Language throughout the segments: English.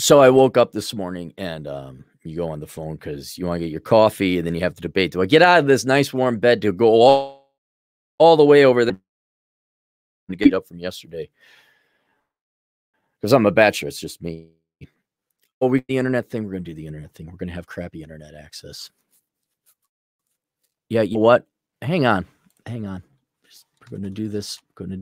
So I woke up this morning and you go on the phone because you want to get your coffee, and then you have to debate. Do I get out of this nice warm bed to go all the way over there to get up from yesterday? Because I'm a bachelor. It's just me. Oh, the internet thing. We're going to do the internet thing. We're going to have crappy internet access. Yeah, you know what? Hang on. We're going to do this.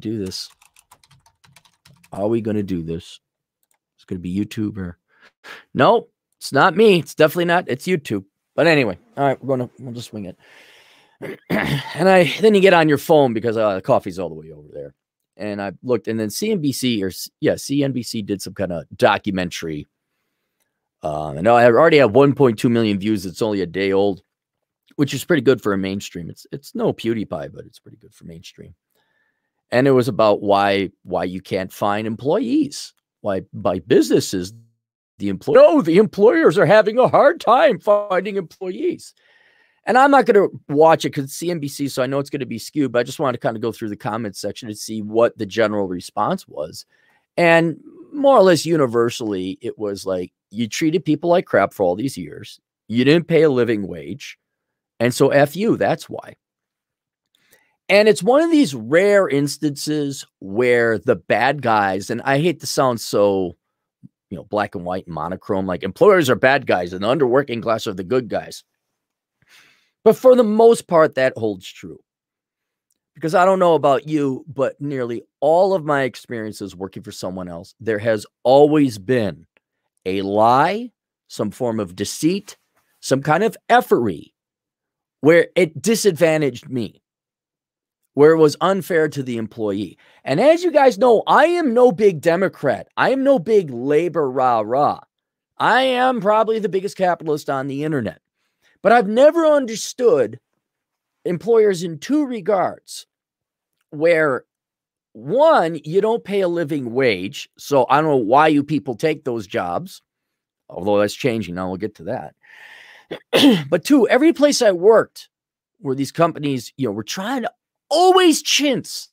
Are we going to do this? It's going to be YouTube or... No, it's not me. It's definitely not. It's YouTube. But anyway, all right, we'll just wing it. And then you get on your phone because the coffee's all the way over there. And I looked, and then CNBC did some kind of documentary. And I already have 1.2 million views. It's only a day old, which is pretty good for a mainstream. It's no PewDiePie, but it's pretty good for mainstream. And it was about why you can't find employees. Why by businesses, the employers are having a hard time finding employees. And I'm not going to watch it because it's CNBC, so I know it's going to be skewed, but I just wanted to kind of go through the comments section to see what the general response was. And more or less universally, it was like, you treated people like crap for all these years. You didn't pay a living wage. And so F you, that's why. And it's one of these rare instances where the bad guys, and I hate to sound so, black and white and monochrome, like employers are bad guys and the underworking class are the good guys. But for the most part, that holds true. Because I don't know about you, but nearly all of my experiences working for someone else, there has always been a lie, some form of deceit, some kind of effery where it disadvantaged me, where it was unfair to the employee. And as you guys know, I am no big Democrat. I am no big labor rah-rah. I am probably the biggest capitalist on the internet. But I've never understood employers in two regards, where one, you don't pay a living wage. So I don't know why you people take those jobs, although that's changing. Now we'll get to that. But two, every place I worked where these companies, were trying to always chintz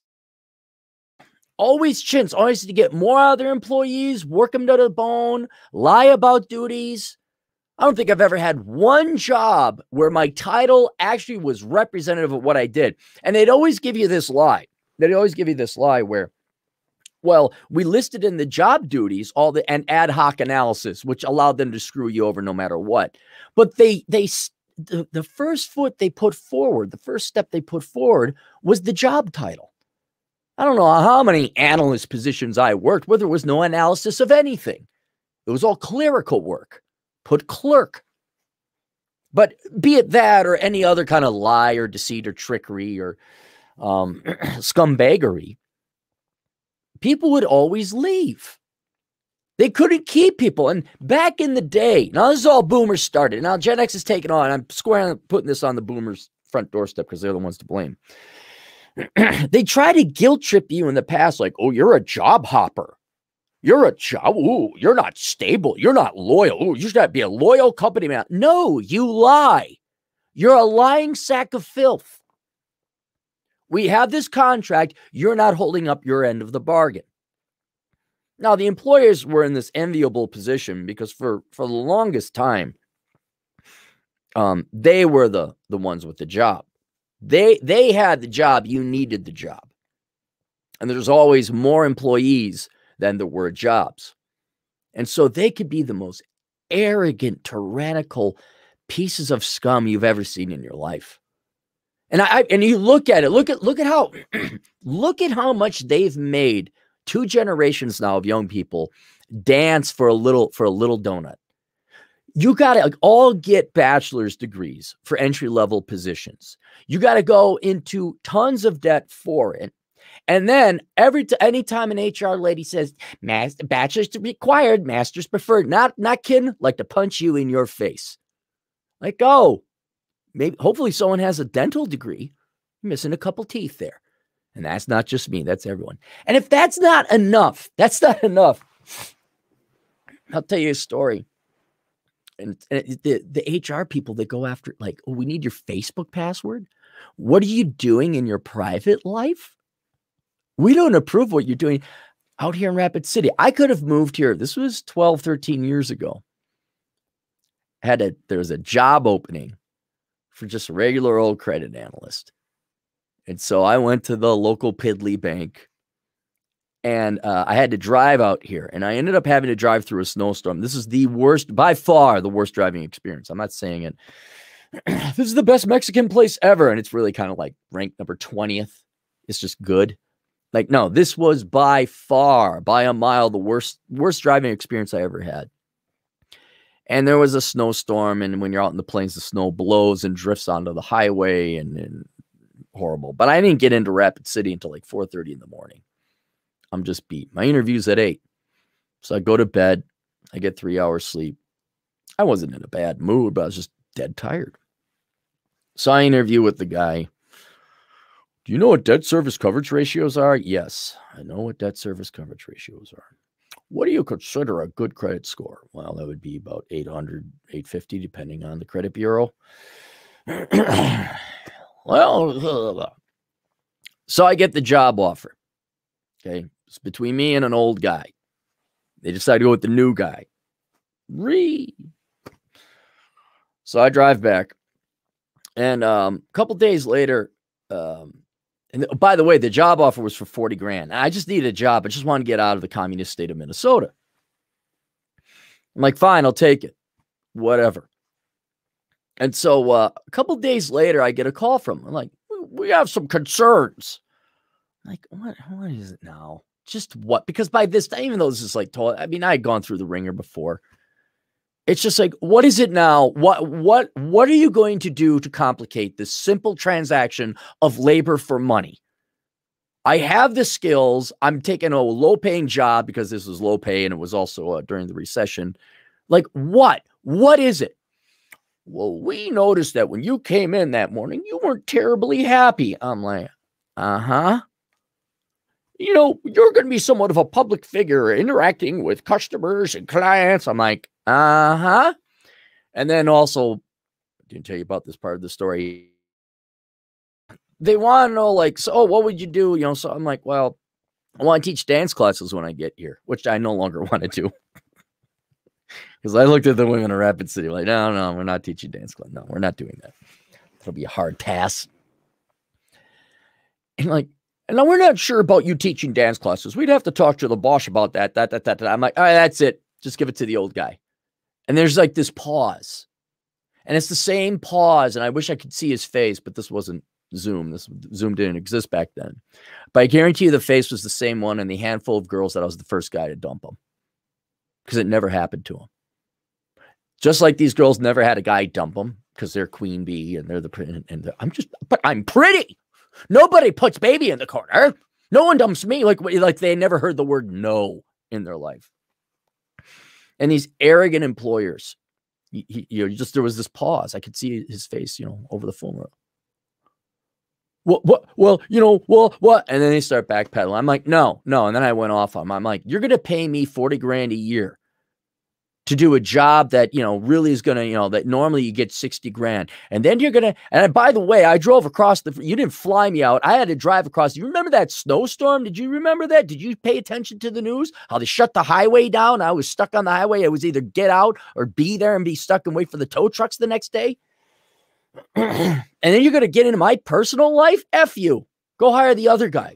to get more out of their employees, work them to the bone, lie about duties. I don't think I've ever had one job where my title actually was representative of what I did. And they'd always give you this lie. Where, well, we listed in the job duties and ad hoc analysis, which allowed them to screw you over no matter what. But the first step they put forward was the job title. I don't know how many analyst positions I worked where there was no analysis of anything. It was all clerical work. Put clerk. But be it that or any other kind of lie or deceit or trickery or scumbaggery, people would always leave. They couldn't keep people. And back in the day, now this is all boomers started. Now Gen X is taking on. I'm putting this on the boomers' front doorstep because they're the ones to blame. They try to guilt trip you in the past, like, oh, you're a job hopper. You're not stable. You're not loyal. Ooh, you should not be a loyal company man. No, you lie. You're a lying sack of filth. We have this contract. You're not holding up your end of the bargain. Now, the employers were in this enviable position because for the longest time, they were the ones with the job. They had the job. You needed the job. And there's always more employees than there were jobs. And so they could be the most arrogant, tyrannical pieces of scum you've ever seen in your life. And you look at it, look at how look at how much they've made two generations now of young people dance for a little donut. You got to all get bachelor's degrees for entry-level positions. You got to go into tons of debt for it. And then anytime an HR lady says, bachelor's required, master's preferred, not kidding, like to punch you in your face. Like, oh, maybe, hopefully someone has a dental degree. You're missing a couple teeth there. And that's not just me, that's everyone. And if that's not enough, I'll tell you a story. And the HR people that go after, like, oh, we need your Facebook password. What are you doing in your private life? We don't approve what you're doing. out here in Rapid City. I could have moved here. This was 12, 13 years ago. There was a job opening for just a regular old credit analyst. And so I went to the local Piddly Bank, and I had to drive out here, and I ended up having to drive through a snowstorm. This is the worst, by far the worst driving experience. I'm not saying it. This is the best Mexican place ever. And it's really kind of like ranked number 20th. It's just good. Like, no, this was by far, by a mile, the worst driving experience I ever had. And there was a snowstorm, and when you're out in the plains, the snow blows and drifts onto the highway, and horrible. But I didn't get into Rapid City until like 4:30 in the morning. I'm just beat. My interview's at 8. So I go to bed. I get 3 hours sleep. I wasn't in a bad mood, but I was just dead tired. So I interview with the guy. Do you know what debt service coverage ratios are? Yes, I know what debt service coverage ratios are. What do you consider a good credit score? Well, that would be about 800, 850, depending on the credit bureau. Well, so I get the job offer. Okay, it's between me and an old guy. They decide to go with the new guy. So I drive back, and a couple days later, and by the way, the job offer was for 40 grand. I just needed a job. I just wanted to get out of the communist state of Minnesota. I'm like, fine, I'll take it. Whatever. And so a couple days later, I get a call from him. I'm like, we have some concerns. I'm like, what is it now? Just what? Because by this time, even though this is like, I mean, I had gone through the ringer before. It's just like, what is it now? What are you going to do to complicate this simple transaction of labor for money? I have the skills. I'm taking a low-paying job because this was low pay, and it was also during the recession. Like, what? What is it? Well, we noticed that when you came in that morning, you weren't terribly happy. I'm like, uh-huh. You know, you're going to be somewhat of a public figure interacting with customers and clients. I'm like, uh-huh. And then also, I didn't tell you about this part of the story. They want to know, like, so what would you do? You know, so I'm like, well, I want to teach dance classes when I get here, which I no longer want to do. Because I looked at the women in Rapid City, like, no, we're not teaching dance class. No, we're not doing that. It'll be a hard task. And like, and now we're not sure about you teaching dance classes. We'd have to talk to the boss about that. I'm like, all right, that's it. Just give it to the old guy. And there's like this pause. And it's the same pause. And I wish I could see his face, but this wasn't Zoom. Zoom didn't exist back then. But I guarantee you the face was the same one, and the handful of girls that I was the first guy to dump them. Because it never happened to them. Just like these girls never had a guy dump them because they're queen bee and they're but I'm pretty. Nobody puts baby in the corner. No one dumps me. Like they never heard the word no in their life. And these arrogant employers, there was this pause. I could see his face, over the phone. What? And then they start backpedaling. I'm like, no. And then I went off on him. I'm like, you're going to pay me 40 grand a year to do a job that, really is going to, that normally you get 60 grand. And then you're going to, and by the way, I drove across you didn't fly me out. I had to drive across. You remember that snowstorm? Did you remember that? Did you pay attention to the news? How they shut the highway down? I was stuck on the highway. I was either get out or be there and be stuck and wait for the tow trucks the next day. And then you're going to get into my personal life? F you. Go hire the other guy.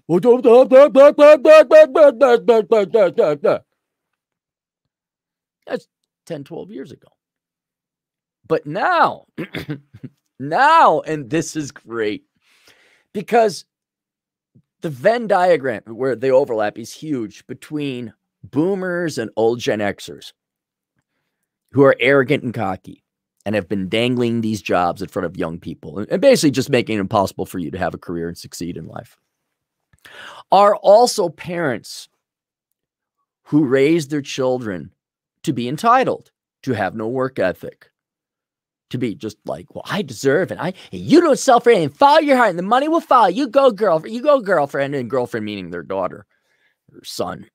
That's 10, 12 years ago. But now, and this is great, because the Venn diagram where they overlap is huge between boomers and old Gen Xers who are arrogant and cocky and have been dangling these jobs in front of young people and basically just making it impossible for you to have a career and succeed in life, are also parents who raise their children to be entitled, to have no work ethic, to be just like, well, I deserve it. And you don't self anything. Follow your heart, and the money will follow. You go, girlfriend. You go, girlfriend, and girlfriend meaning their daughter, or son.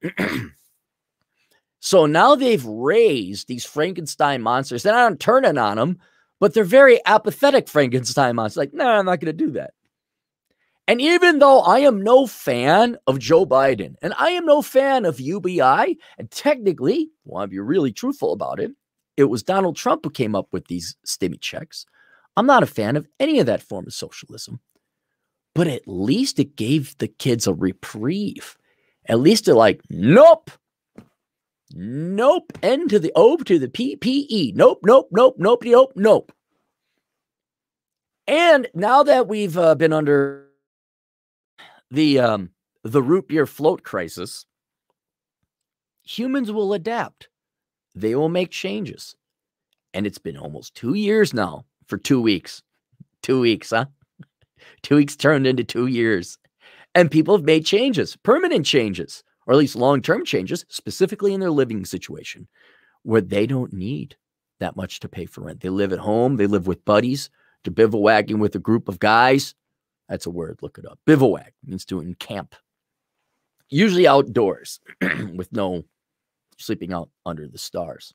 So now they've raised these Frankenstein monsters. They're not turning on them, but they're very apathetic Frankenstein monsters. Like, no, I'm not going to do that. And even though I am no fan of Joe Biden and I am no fan of UBI, and technically, well, if you're really truthful about it, it was Donald Trump who came up with these stimmy checks. I'm not a fan of any of that form of socialism, but at least it gave the kids a reprieve. At least they're like, nope, nope, N to the O to the PPE. Nope, nope, nope, nope, nope, nope. And now that we've been under the root beer float crisis, humans will adapt. They will make changes. And it's been almost 2 years now for 2 weeks. 2 weeks, huh? 2 weeks turned into 2 years. And people have made changes, permanent changes, or at least long-term changes, specifically in their living situation, where they don't need that much to pay for rent. They live at home. They live with buddies. They're bivouacking with a group of guys. That's a word. Look it up. Bivouac means to camp. Usually outdoors with no sleeping out under the stars.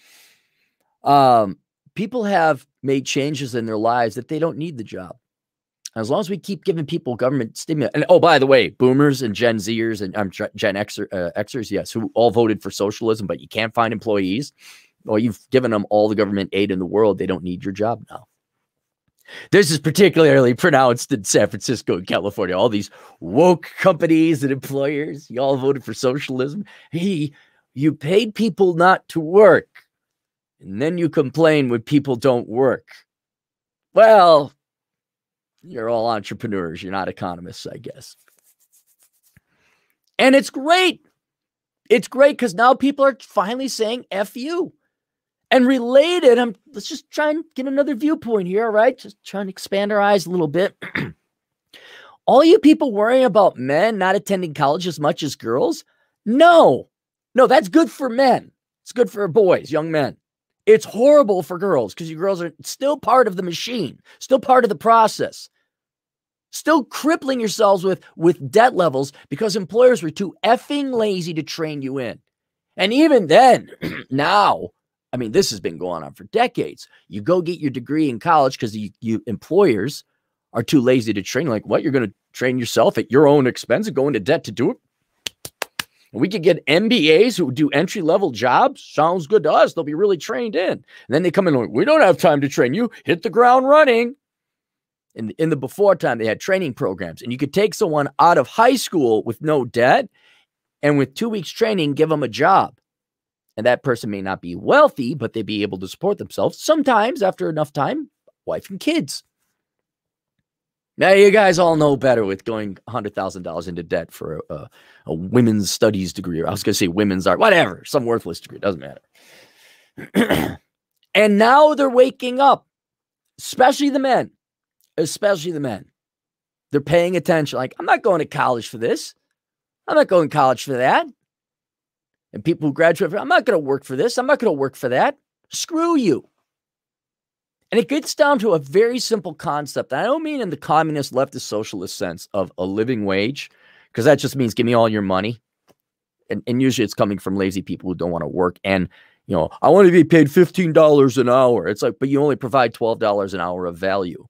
People have made changes in their lives that they don't need the job. As long as we keep giving people government stimulus. And oh, by the way, boomers and Gen Zers and Gen Xers, yes, who all voted for socialism, but you can't find employees. Well, you've given them all the government aid in the world. They don't need your job now. This is particularly pronounced in San Francisco and California. All these woke companies and employers, you all voted for socialism. Hey, you paid people not to work, and then you complain when people don't work. Well, you're all entrepreneurs. You're not economists, I guess. And it's great. It's great because now people are finally saying F you. And related, let's just try and get another viewpoint here, all right? Just trying to expand our eyes a little bit. All you people worrying about men not attending college as much as girls? No, that's good for men. It's good for boys, young men. It's horrible for girls because you girls are still part of the machine, still part of the process, still crippling yourselves with debt levels because employers were too effing lazy to train you in. And even then, now, I mean, this has been going on for decades. You go get your degree in college because you employers are too lazy to train. Like, what? You're going to train yourself at your own expense and go into debt to do it? And we could get MBAs who do entry-level jobs. Sounds good to us. They'll be really trained in. And then they come in like, we don't have time to train you. Hit the ground running. In the before time, they had training programs. And you could take someone out of high school with no debt and with 2 weeks training, give them a job. And that person may not be wealthy, but they'd be able to support themselves. Sometimes, after enough time, wife and kids. Now, you guys all know better with going $100,000 into debt for a women's studies degree. Or I was going to say women's art, whatever, some worthless degree. Doesn't matter. And now they're waking up, especially the men. Especially the men. They're paying attention. Like, I'm not going to college for this. I'm not going to college for that. And people who graduate, I'm not going to work for this. I'm not going to work for that. Screw you. And it gets down to a very simple concept. I don't mean in the communist, leftist, socialist sense of a living wage, because that just means give me all your money. And usually it's coming from lazy people who don't want to work. And, you know, I want to be paid $15 an hour. It's like, but you only provide $12 an hour of value.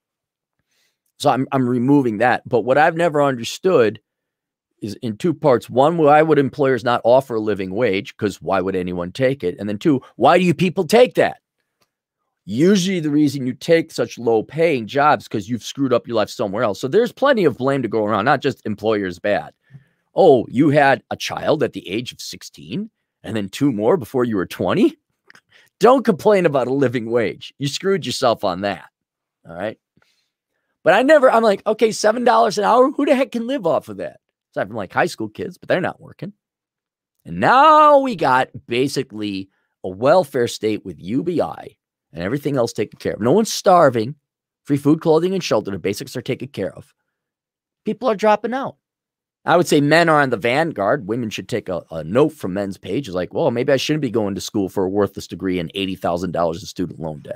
So I'm removing that. But what I've never understood is in two parts. One, why would employers not offer a living wage? Because why would anyone take it? And then two, why do you people take that? Usually the reason you take such low paying jobs because you've screwed up your life somewhere else. So there's plenty of blame to go around, not just employers bad. Oh, you had a child at the age of 16 and then 2 more before you were 20. Don't complain about a living wage. You screwed yourself on that. All right. But I'm like, okay, $7 an hour. Who the heck can live off of that? Aside from like high school kids, but they're not working. And now we got basically a welfare state with UBI and everything else taken care of. No one's starving. Free food, clothing, and shelter. The basics are taken care of. People are dropping out. I would say men are on the vanguard. Women should take a note from men's pages like, well, maybe I shouldn't be going to school for a worthless degree and $80,000 in student loan debt.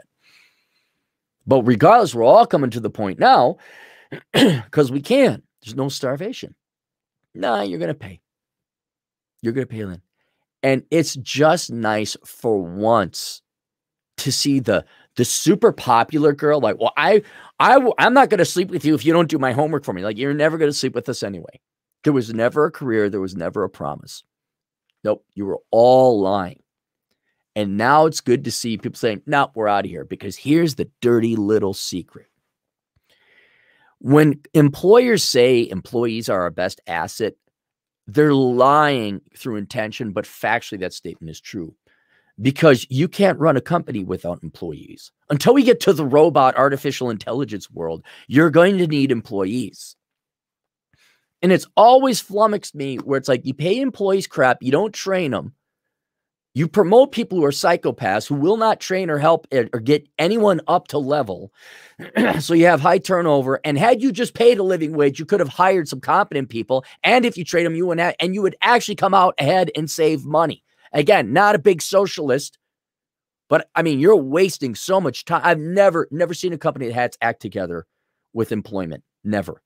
But regardless, we're all coming to the point now because we can. There's no starvation. Nah, you're going to pay. You're going to pay then. And it's just nice for once to see the super popular girl. Like, well, I'm not going to sleep with you if you don't do my homework for me. Like, you're never going to sleep with us anyway. There was never a career. There was never a promise. Nope. You were all lying. And now it's good to see people saying, no, we're out of here, because here's the dirty little secret. When employers say employees are our best asset, they're lying through intention, but factually that statement is true, because you can't run a company without employees. Until we get to the robot artificial intelligence world, you're going to need employees. And it's always flummoxed me where it's like, you pay employees crap, you don't train them. You promote people who are psychopaths who will not train or help or get anyone up to level. So you have high turnover. And had you just paid a living wage, you could have hired some competent people. And if you train them, you would actually come out ahead and save money. Again, not a big socialist, but I mean, you're wasting so much time. I've never seen a company that had its act together with employment. Never.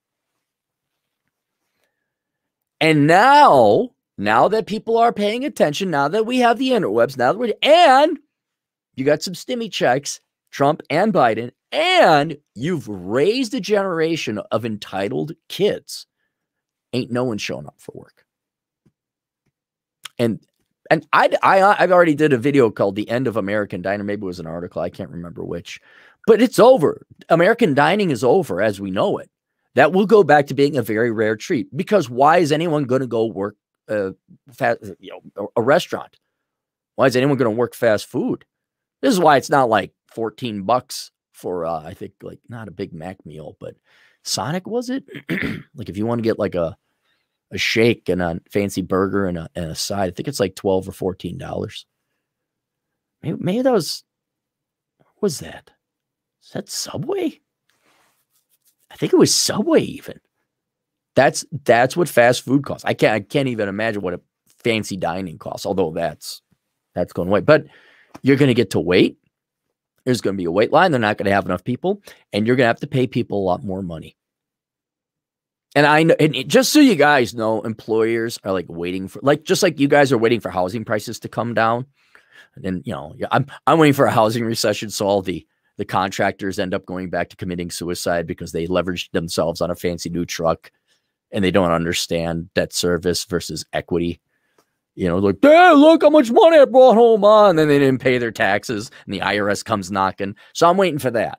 And now that people are paying attention, now that we have the interwebs, and you got some stimmy checks, Trump and Biden, and you've raised a generation of entitled kids, ain't no one showing up for work. And I've already did a video called The End of American Dining. Maybe it was an article. I can't remember which. But it's over. American dining is over as we know it. That will go back to being a very rare treat, because why is anyone going to go work a restaurant? Why is anyone going to work fast food? This is why it's not like $14 for I think, like, not a Big Mac meal, but Sonic, was it? Like, if you want to get like a shake and a fancy burger and a side, I think it's like $12 or $14. Maybe that was, what was that? Is that Subway? I think it was Subway even. That's what fast food costs. I can't even imagine what a fancy dining costs, although that's going away. But you're going to get to wait. There's going to be a wait line. They're not going to have enough people, and you're going to have to pay people a lot more money. And I know, and just so you guys know, employers are like waiting for, like, just like you guys are waiting for housing prices to come down. And I'm waiting for a housing recession, so all the contractors end up going back to committing suicide because they leveraged themselves on a fancy new truck, and they don't understand debt service versus equity. Like, hey, look how much money I brought home on. And then they didn't pay their taxes, and the IRS comes knocking. So I'm waiting for that.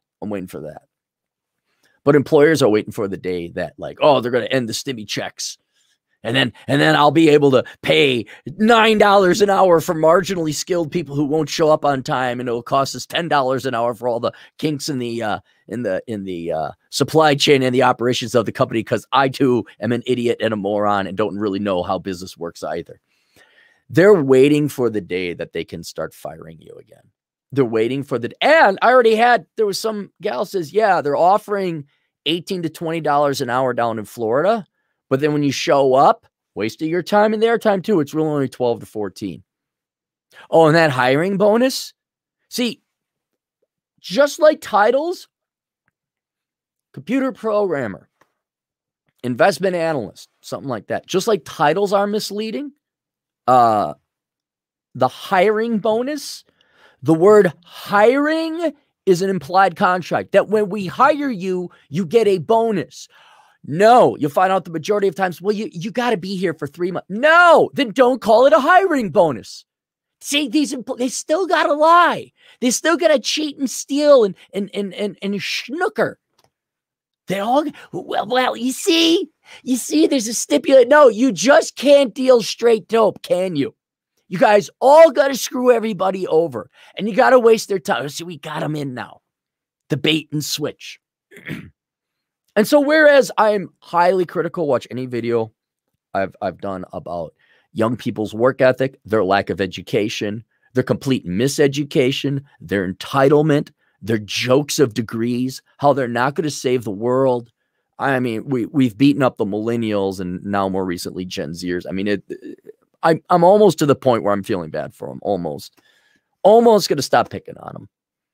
But employers are waiting for the day that, like, oh, they're going to end the stimmy checks. And then I'll be able to pay $9 an hour for marginally skilled people who won't show up on time, and it'll cost us $10 an hour for all the kinks in the supply chain and the operations of the company, because I too am an idiot and a moron and don't really know how business works either. They're waiting for the day that they can start firing you again. They're waiting for and there was some gal says, yeah, they're offering $18 to $20 an hour down in Florida. But then when you show up, wasting your time and their time too, it's really only 12 to 14. Oh, and that hiring bonus? See, just like titles, computer programmer, investment analyst, something like that. Just like titles are misleading, the hiring bonus, the word hiring is an implied contract that when we hire you, you get a bonus. No, you'll find out the majority of times, well, you got to be here for 3 months. No, then don't call it a hiring bonus. See, they still got to lie. They still got to cheat and steal and schnooker. They all, well, you see, there's a stipulate. No, you just can't deal straight dope, can you? You guys all got to screw everybody over, and you got to waste their time. See, we got them in now. The bait and switch. And so, whereas I'm highly critical, watch any video I've done about young people's work ethic, their lack of education, their complete miseducation, their entitlement, their jokes of degrees, how they're not going to save the world. I mean, we've beaten up the millennials and now more recently Gen Zers. I mean, I'm almost to the point where I'm feeling bad for them. Almost going to stop picking on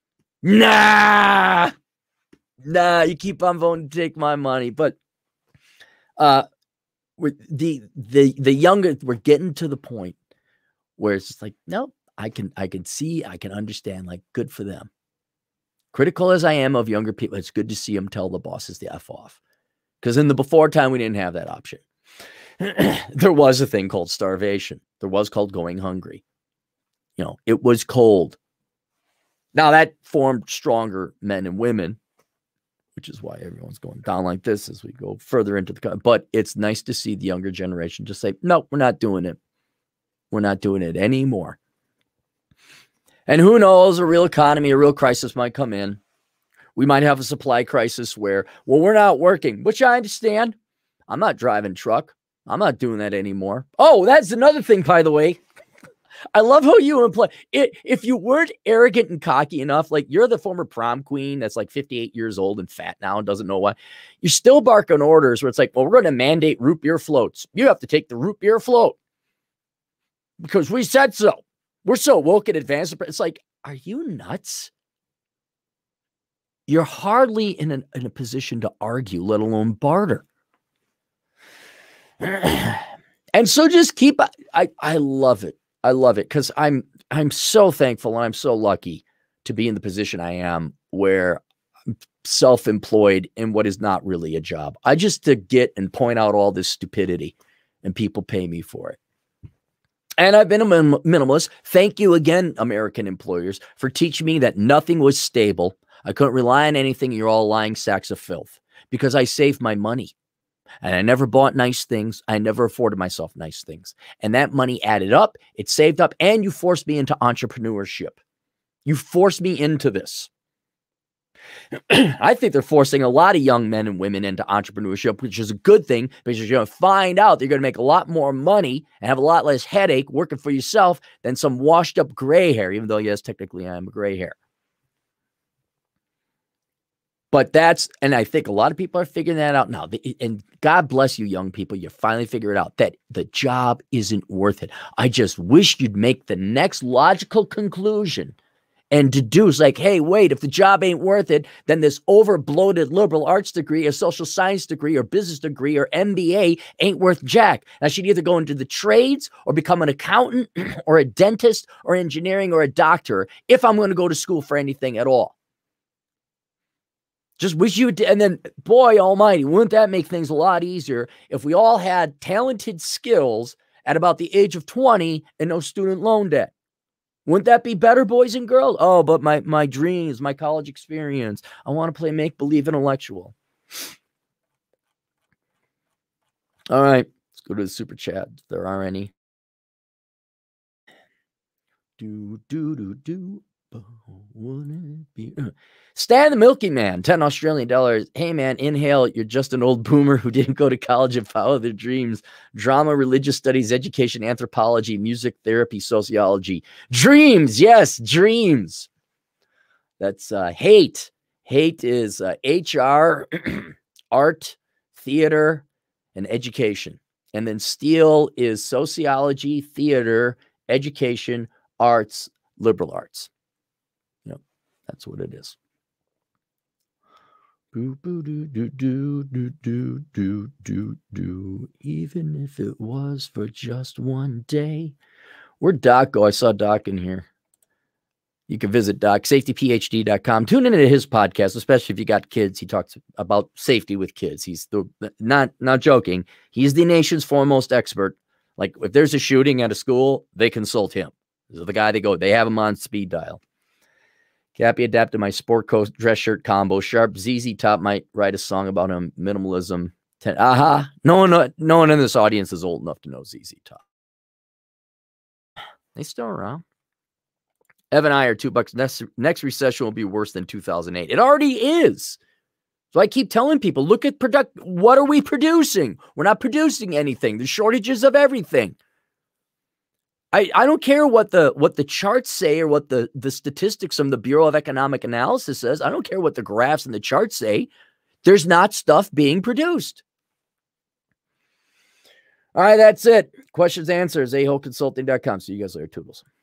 them. Nah, you keep on voting to take my money. But the younger, we're getting to the point where it's just like, nope, I can see, I can understand, like, good for them. Critical as I am of younger people, it's good to see them tell the bosses the F off. Because in the before time, we didn't have that option. There was a thing called starvation. There was called going hungry. You know, it was cold. Now that formed stronger men and women, which is why everyone's going down like this as we go further into the, but it's nice to see the younger generation just say, no, we're not doing it. We're not doing it anymore. And who knows, a real economy, a real crisis might come in. We might have a supply crisis where, well, we're not working, which I understand. I'm not driving truck. I'm not doing that anymore. Oh, that's another thing, by the way. I love how you employ it. If you weren't arrogant and cocky enough, like you're the former prom queen that's like 58 years old and fat now and doesn't know why, you still bark on orders where it's like, well, we're going to mandate root beer floats. You have to take the root beer float because we said so. We're so woke and advanced. It's like, are you nuts? You're hardly in a position to argue, let alone barter. And so just keep, I love it. I love it because I'm so thankful and I'm so lucky to be in the position I am where I'm self-employed in what is not really a job. I just to get and point out all this stupidity and people pay me for it. And I've been a minimalist. Thank you again, American employers, for teaching me that nothing was stable. I couldn't rely on anything. You're all lying sacks of filth because I saved my money. And I never bought nice things. I never afforded myself nice things. And that money added up. It saved up. And you forced me into entrepreneurship. You forced me into this. I think they're forcing a lot of young men and women into entrepreneurship, which is a good thing because you're going to find out they're going to make a lot more money and have a lot less headache working for yourself than some washed up gray hair, even though, yes, technically I'm a gray hair. But that's, and I think a lot of people are figuring that out now. And God bless you, young people. You finally figure it out that the job isn't worth it. I just wish you'd make the next logical conclusion and deduce like, hey, wait, if the job ain't worth it, then this over-bloated liberal arts degree, a social science degree, or business degree, or MBA ain't worth jack. I should either go into the trades or become an accountant or a dentist or engineering or a doctor if I'm going to go to school for anything at all. Just wish you would, and then, boy almighty, wouldn't that make things a lot easier if we all had talented skills at about the age of 20 and no student loan debt? Wouldn't that be better, boys and girls? Oh, but my dreams, my college experience, I want to play make-believe intellectual. All right, let's go to the super chat if there are any. Wouldn't it be? Stan the Milky Man, 10 Australian dollars. Hey man, inhale. You're just an old boomer who didn't go to college and follow their dreams. Drama, religious studies, education, anthropology, music, therapy, sociology. Dreams, yes, dreams. That's hate. Hate is HR, art, theater, and education. And then steel is sociology, theater, education, arts, liberal arts. That's what it is. Even if it was for just one day. Where'd Doc go? I saw Doc in here. You can visit Doc, safetyphd.com. Tune into his podcast, especially if you got kids. He talks about safety with kids. He's not joking. He's the nation's foremost expert. Like if there's a shooting at a school, they consult him. This is the guy they have him on speed dial. Cappy adapted my sport coat dress shirt combo. Sharp ZZ Top might write a song about him. Minimalism. No one in this audience is old enough to know ZZ Top. They still around. Evan I are $2. Next recession will be worse than 2008. It already is. So I keep telling people, look at what are we producing? We're not producing anything. There's shortages of everything. I don't care what the charts say or what the statistics from the Bureau of Economic Analysis says. I don't care what the graphs and the charts say. There's not stuff being produced. All right, that's it. Questions, answers, ahoconsulting.com. See you guys later, Toodles.